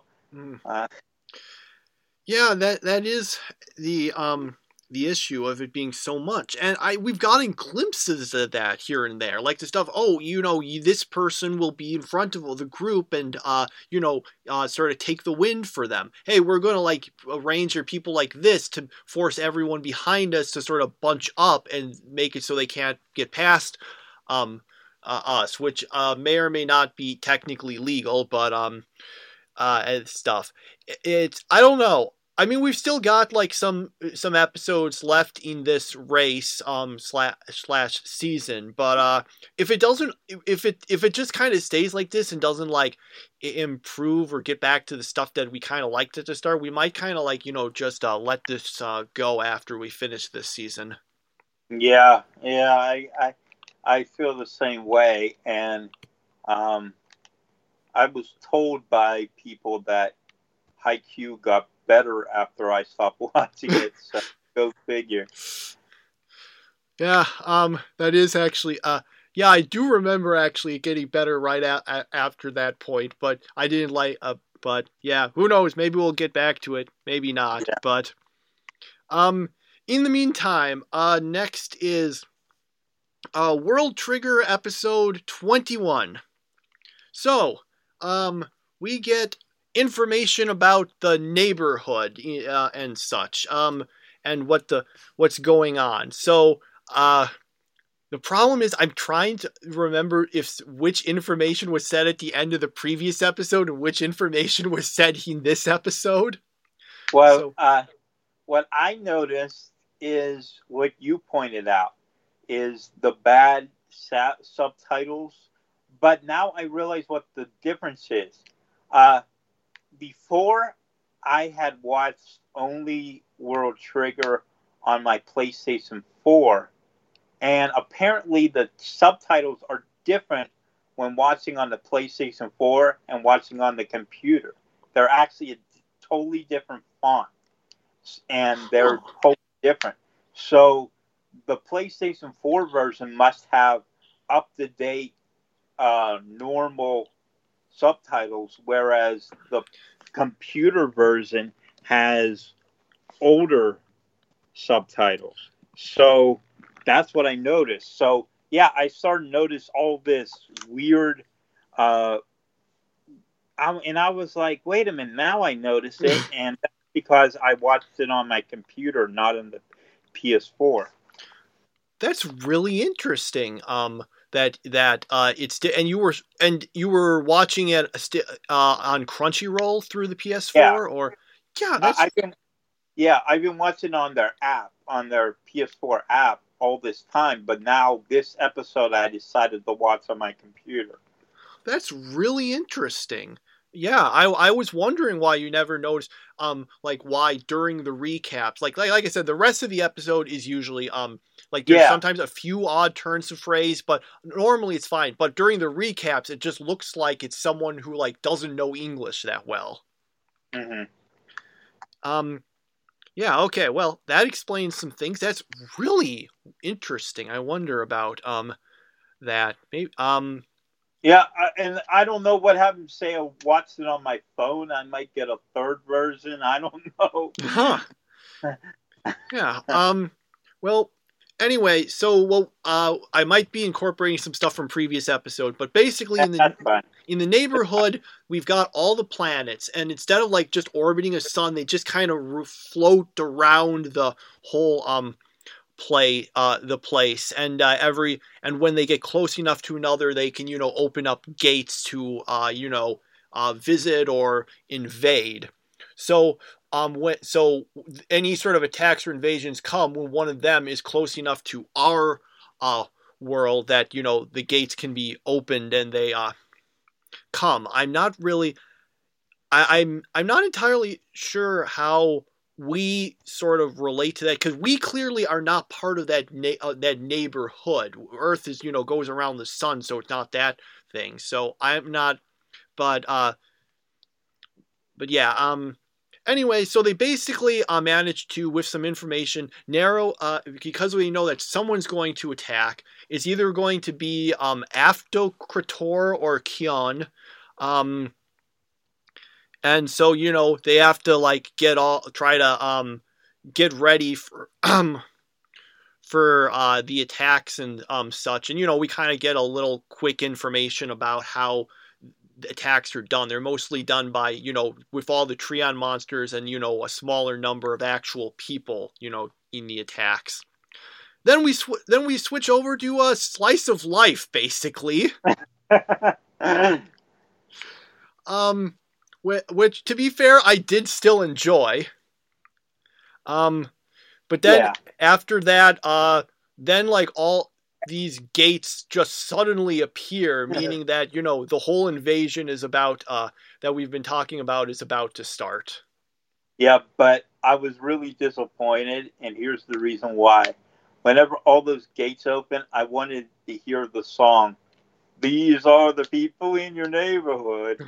Yeah, that is the issue of it being so much, and we've gotten glimpses of that here and there, like the stuff. Oh, this person will be in front of the group, and sort of take the win for them. Hey, we're gonna like arrange your people like this to force everyone behind us to sort of bunch up and make it so they can't get past us, which may or may not be technically legal, but and stuff. It's I don't know. I mean, we've still got like some episodes left in this race slash season, but if it just kind of stays like this and doesn't like improve or get back to the stuff that we kind of liked at the start, we might kind of like just let this go after we finish this season. Yeah, I feel the same way, and I was told by people that Haikyuu got better after I stopped watching it, so go figure. Yeah, that is actually, yeah, I do remember actually getting better right after that point, but I didn't like, but yeah, who knows, maybe we'll get back to it, maybe not, yeah. But, in the meantime, next is, World Trigger episode 21. So, we get information about the neighborhood and such, and what's going on. So the problem is I'm trying to remember which information was said at the end of the previous episode and which information was said in this episode. Well, what I noticed is what you pointed out is the bad subtitles, but now I realize what the difference is. Before, I had watched only World Trigger on my PlayStation 4, and apparently the subtitles are different when watching on the PlayStation 4 and watching on the computer. They're actually a totally different font, and they're totally different. So the PlayStation 4 version must have up-to-date normal subtitles, whereas the computer version has older subtitles. So that's what I noticed. So yeah, I started to notice all this weird and I was like, wait a minute, now I notice it, and that's because I watched it on my computer, not on the PS4. That's really interesting. And you were watching it on Crunchyroll through the Yeah, PS4, or yeah, I, that's I've been watching on their app, on their PS4 app all this time, but now this episode I decided to watch on my computer. That's really interesting. Yeah, I was wondering why you never noticed like why during the recaps. Like I said, the rest of the episode is usually like there's Yeah. sometimes a few odd turns of phrase, but normally it's fine. But during the recaps it just looks like it's someone who like doesn't know English that well. Hmm. Um yeah, okay. Well, that explains some things. That's really interesting. I wonder about that. Maybe Yeah, and I don't know what happened. Say I watched it on my phone, I might get a third version. I don't know. huh. Yeah. Well, anyway, so I might be incorporating some stuff from previous episode, but basically That's fine. in the neighborhood, we've got all the planets, and instead of like just orbiting a sun, they just kind of float around the whole the place, and and when they get close enough to another, they can open up gates to visit or invade. So any sort of attacks or invasions come when one of them is close enough to our world that the gates can be opened and they come. I'm not really I'm not entirely sure how we sort of relate to that, because we clearly are not part of that neighborhood. Earth is goes around the sun, so it's not that thing. So I'm not, but yeah. Anyway, so they basically managed to, with some information, narrow, because we know that someone's going to attack. It's either going to be Aftokrator or Kion. And so they have to like try to get ready for the attacks and such. And we kind of get a little quick information about how the attacks are done. They're mostly done by with all the Treon monsters and a smaller number of actual people in the attacks. Then we switch over to a slice of life, basically. Which, to be fair, I did still enjoy. But then Yeah. after that, then like all these gates just suddenly appear, meaning that the whole invasion is about that we've been talking about is about to start. Yeah, but I was really disappointed, and here's the reason why. Whenever all those gates open, I wanted to hear the song. These are the people in your neighborhood,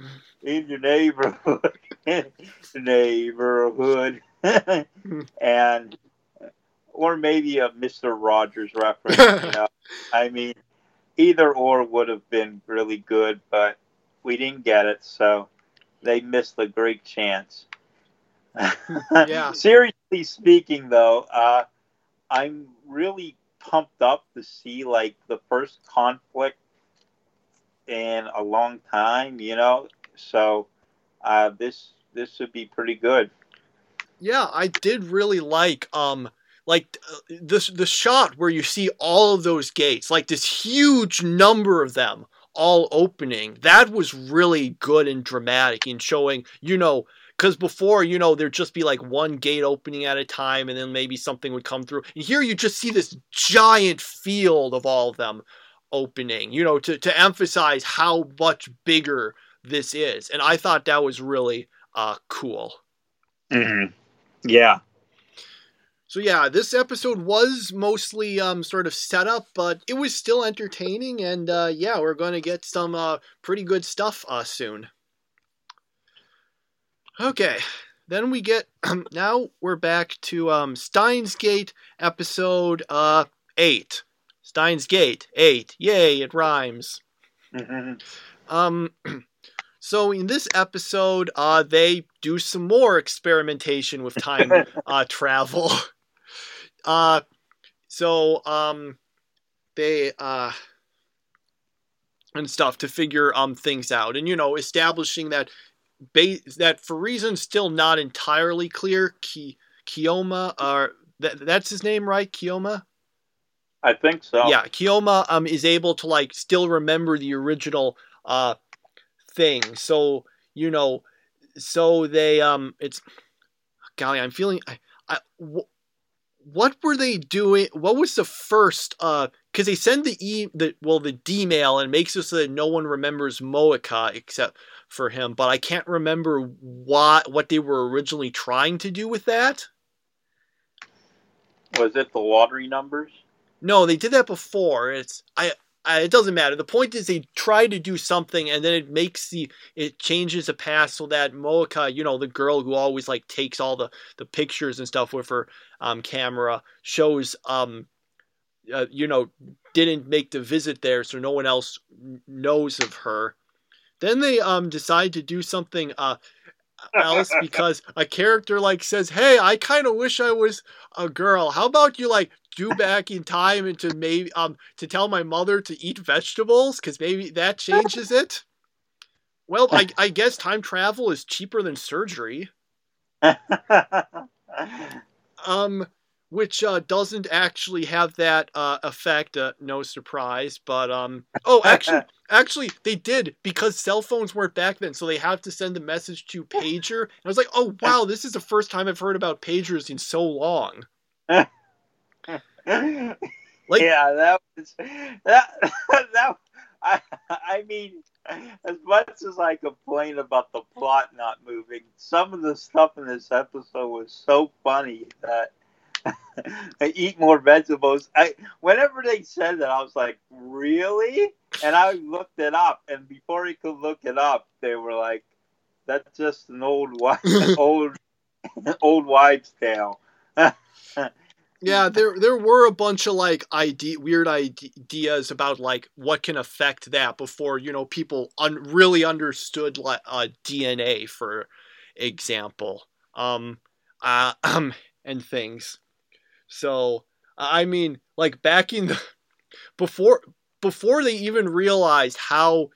neighborhood, and or maybe a Mister Rogers reference. I mean, either or would have been really good, but we didn't get it, so they missed a great chance. Yeah. Seriously speaking, though, I'm really pumped up to see like the first conflict in a long time. So this would be pretty good. Yeah, I did really like the shot where you see all of those gates, like this huge number of them all opening. That was really good and dramatic in showing, because before, there'd just be like one gate opening at a time and then maybe something would come through. And here you just see this giant field of all of them opening, to emphasize how much bigger this is. And I thought that was really cool. Mm-hmm. Yeah. So yeah, this episode was mostly sort of set up, but it was still entertaining, and yeah, we're going to get some pretty good stuff soon. Okay, then we get now we're back to Steins Gate episode 8. Steins Gate 8. Yay, it rhymes. Mm-hmm. So in this episode, they do some more experimentation with time travel. So they and stuff to figure things out, and establishing that that for reasons still not entirely clear, Kioma, that's his name, right? Kioma. I think so. Yeah, Kioma is able to like still remember the original thing. So so they it's golly, I'm feeling what were they doing? What was the first because they send the D mail and makes it so that no one remembers Moeka except for him, but I can't remember what they were originally trying to do with that. Was it the lottery numbers? No, they did that before. It doesn't matter. The point is they try to do something, and then it changes the past so that Moeka, the girl who always like takes all the pictures and stuff with her camera, shows didn't make the visit there, so no one else knows of her. Then they decide to do something else because a character like says, "Hey, I kind of wish I was a girl. How about you like do back in time and to maybe to tell my mother to eat vegetables because maybe that changes it." Well, I guess time travel is cheaper than surgery. Which doesn't actually have that effect. No surprise, but actually they did because cell phones weren't back then, so they have to send a message to pager. And I was like, oh wow, this is the first time I've heard about pagers in so long. Like, yeah, that was that. I mean, as much as I complain about the plot not moving, some of the stuff in this episode was so funny that I eat more vegetables. Whenever they said that, I was like, really? And I looked it up, and before he could look it up, they were like, that's just an old wives' tale. Yeah, there were a bunch of like weird ideas about like what can affect that before people really understood like DNA, for example, and things. So I mean, like back in the before they even realized how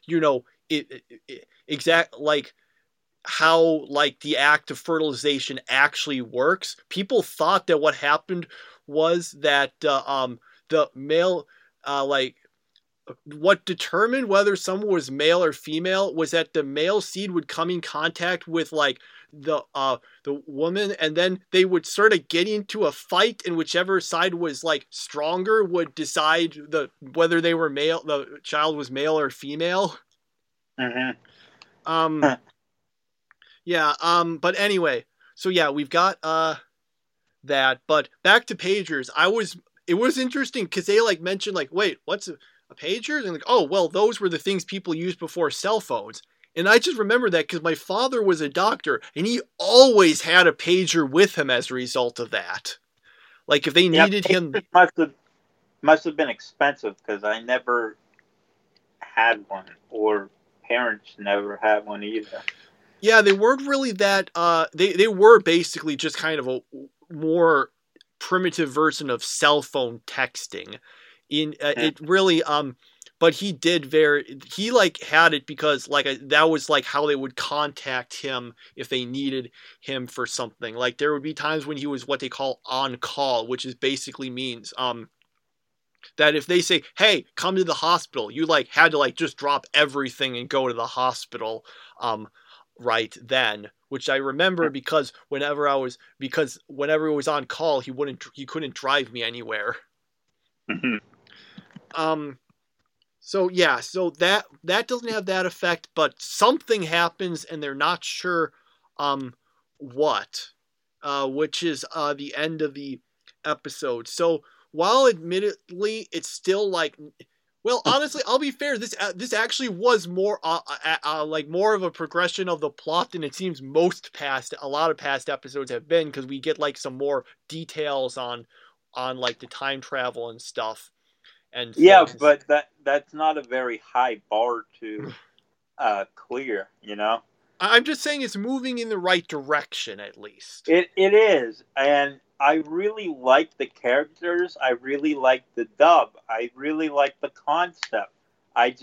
how like the act of fertilization actually works, people thought that what happened was that the male like what determined whether someone was male or female was that the male seed would come in contact with like the woman, and then they would sort of get into a fight, and whichever side was like stronger would decide whether they were male, the child was male or female. Mm-hmm. Yeah, but anyway, so yeah, we've got that, but back to pagers. It was interesting because they like mentioned like, wait, what's a pager? And like, oh, well, those were the things people used before cell phones. And I just remember that because my father was a doctor and he always had a pager with him as a result of that. Like if they needed him, must have been expensive because I never had one, or parents never had one either. Yeah, they weren't really that. They were basically just kind of a more primitive version of cell phone texting. It really but he like had it because like that was like how they would contact him if they needed him for something. Like there would be times when he was what they call on call, which is basically means that if they say, "Hey, come to the hospital," you like had to like just drop everything and go to the hospital right then, which I remember because whenever it was on call, he couldn't drive me anywhere. So yeah, so that doesn't have that effect, but something happens and they're not sure what, which is the end of the episode. So while admittedly it's still like, well, honestly, I'll be fair. This actually was more like more of a progression of the plot than it seems a lot of past episodes have been, because we get like some more details on like the time travel and stuff. And yeah, things. But that's not a very high bar to clear, I'm just saying it's moving in the right direction, at least. It is, and I really like the characters. I really like the dub. I really like the concept. I just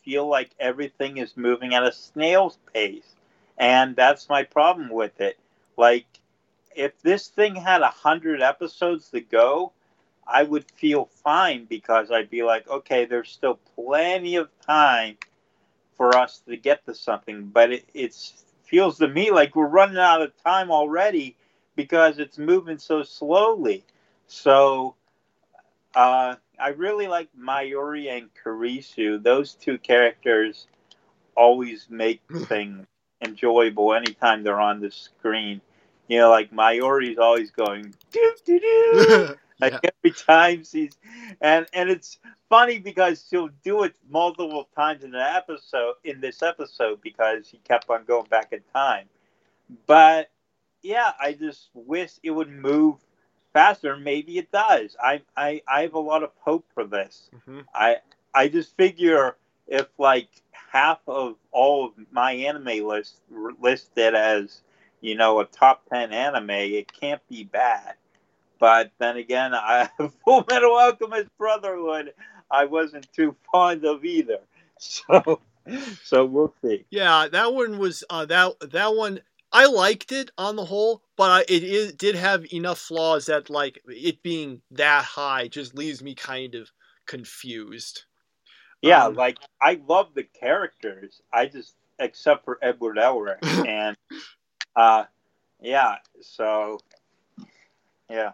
feel like everything is moving at a snail's pace. And that's my problem with it. Like, if this thing had 100 episodes to go, I would feel fine because I'd be like, okay, there's still plenty of time for us to get to something. But it feels to me like we're running out of time already because it's moving so slowly. So I really like Mayuri and Kurisu. Those two characters always make things enjoyable anytime they're on the screen. You know, like Mayuri's always going doo doo doo. Like Yeah. every time she's and it's funny because she'll do it multiple times in this episode because he kept on going back in time. But yeah, I just wish it would move faster. Maybe it does. I have a lot of hope for this. Mm-hmm. I just figure if like half of all of my anime list listed as, you know, a top 10 anime, it can't be bad. But then again, Full Metal Alchemist Brotherhood, I wasn't too fond of either. So we'll see. Yeah, that one was that one. I liked it on the whole, but it did have enough flaws that like it being that high just leaves me kind of confused. Yeah, like I love the characters. I just except for Edward Elric and yeah, so yeah.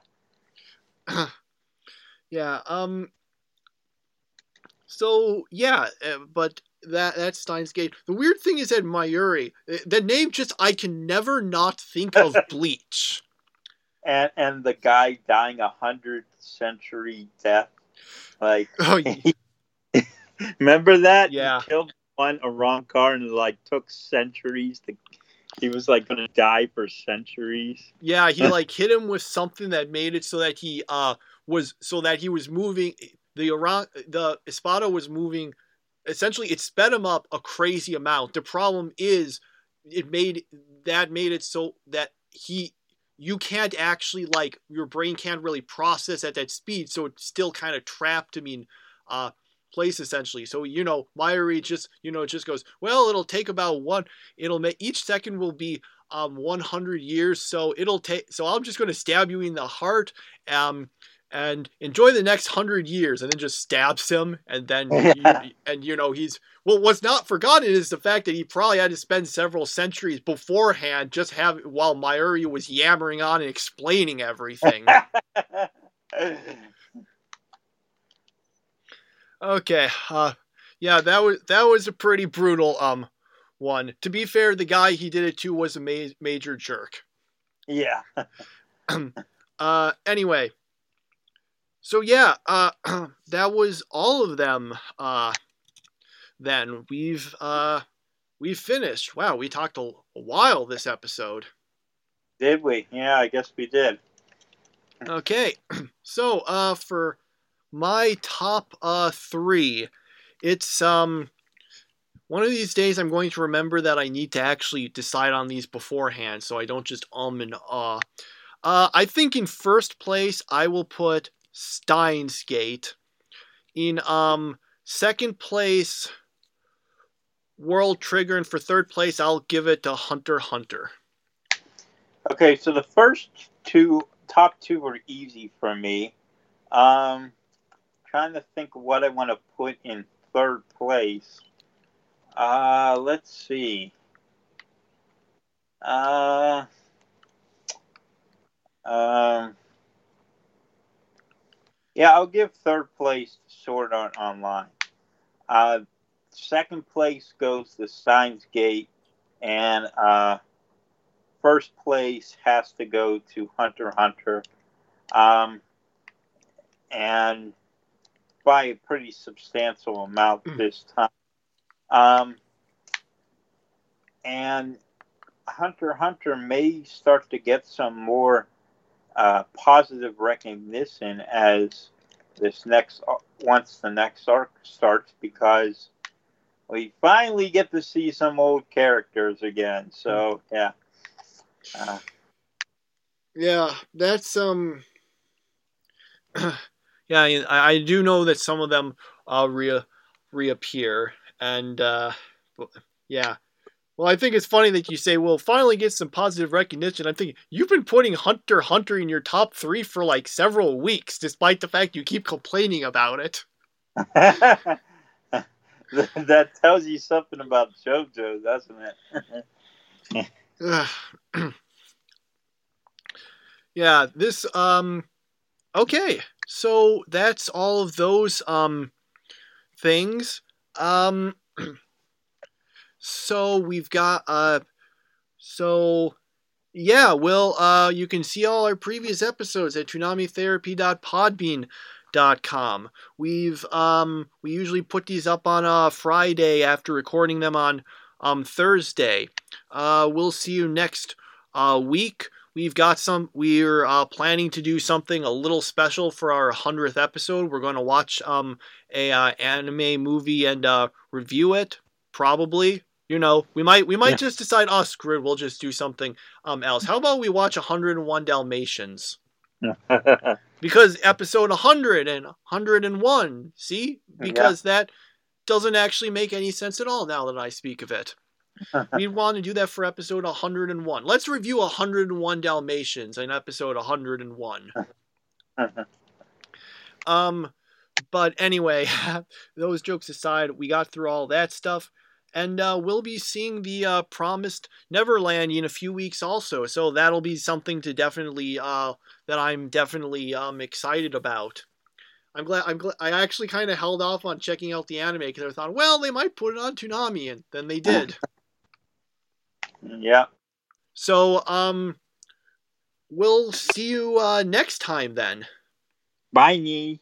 Yeah. So yeah, but that's Steins Gate. The weird thing is that Mayuri, the name just I can never not think of Bleach. And the guy dying 100th-century death, like Oh, yeah. remember that? Yeah. He killed a wrong car and like took centuries to. He was like going to die for centuries. Yeah, he like hit him with something that made it so that he was moving. The Espada was moving. Essentially, it sped him up a crazy amount. The problem is, it made it so that you can't actually like your brain can't really process at that speed, so it's still kind of trapped. I mean, place essentially. So Mayuri just goes, well, it'll take about each second will be 100 years, so I'm just going to stab you in the heart and enjoy the next 100 years, and then just stabs him, and then he's what's not forgotten is the fact that he probably had to spend several centuries beforehand while Mayuri was yammering on and explaining everything. Okay, yeah, that was a pretty brutal one. To be fair, the guy he did it to was a major jerk. Yeah. Anyway, so yeah, that was all of them. Then we've finished. Wow, we talked a while this episode. Did we? Yeah, I guess we did. Okay, so for my top 3, it's one of these days I'm going to remember that I need to actually decide on these beforehand, so I don't just and ah. I think in first place I will put Steins Gate. In second place, World Trigger, and for third place I'll give it to Hunter x Hunter. Okay, so the first top two were easy for me. Trying to think of what I want to put in third place. Let's see. Yeah, I'll give third place to Sword Art Online. Second place goes to Steins Gate, and first place has to go to Hunter x Hunter, and by a pretty substantial amount this time. And Hunter x Hunter may start to get some more positive recognition as once the next arc starts, because we finally get to see some old characters again. So yeah. Yeah, that's yeah, I do know that some of them reappear. And yeah. Well, I think it's funny that you say we'll finally get some positive recognition. I'm thinking you've been putting Hunter x Hunter in your top 3 for like several weeks, despite the fact you keep complaining about it. That tells you something about JoJo, doesn't it? Yeah, this okay. So that's all of those things. So we've got so yeah, well you can see all our previous episodes at toonami.therapy.podbean.com. We usually put these up on a Friday after recording them on Thursday. We'll see you next week. We're planning to do something a little special for our 100th episode. We're going to watch a anime movie and review it, probably. You know, we might just decide, oh, screw it, we'll just do something else. How about we watch 101 Dalmatians? Because episode 100 and 101, see? Because that doesn't actually make any sense at all now that I speak of it. We want to do that for episode 101. Let's review 101 Dalmatians in episode 101. But anyway, those jokes aside, we got through all that stuff. And we'll be seeing the promised Neverland in a few weeks also. So that'll be something to definitely, that I'm definitely excited about. I'm glad I actually kind of held off on checking out the anime because I thought, well, they might put it on Toonami, and then they did. Yeah. So, we'll see you next time then. Bye.